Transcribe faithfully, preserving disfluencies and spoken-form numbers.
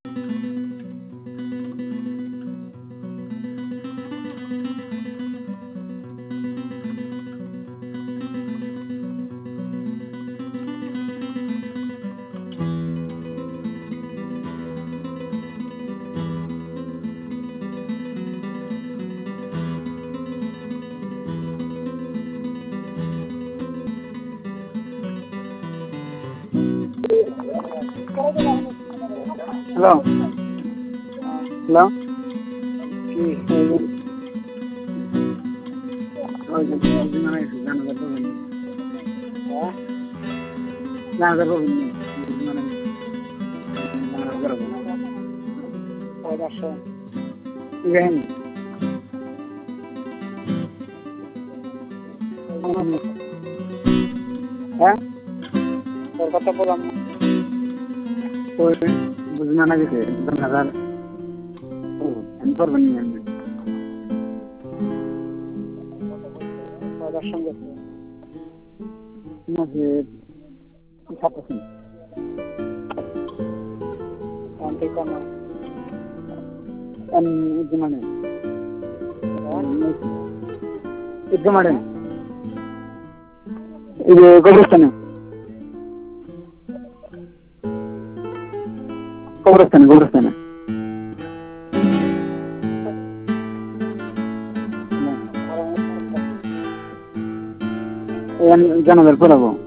hello hello কি হ্যাঁ তোর কথা বললাম বুঝনা গেছে দশ হাজার করবেন সঙ্গে মানে মানে ಇದು ಗೊಬ್ಬರಸ್ಥಾನೆ ಗೊಬ್ಬರಸ್ಥಾನೆ ಗೊಬ್ಬರಸ್ಥಾನೆ ಏನು ಜನ ಬರ್ಬೋದಾಗೋ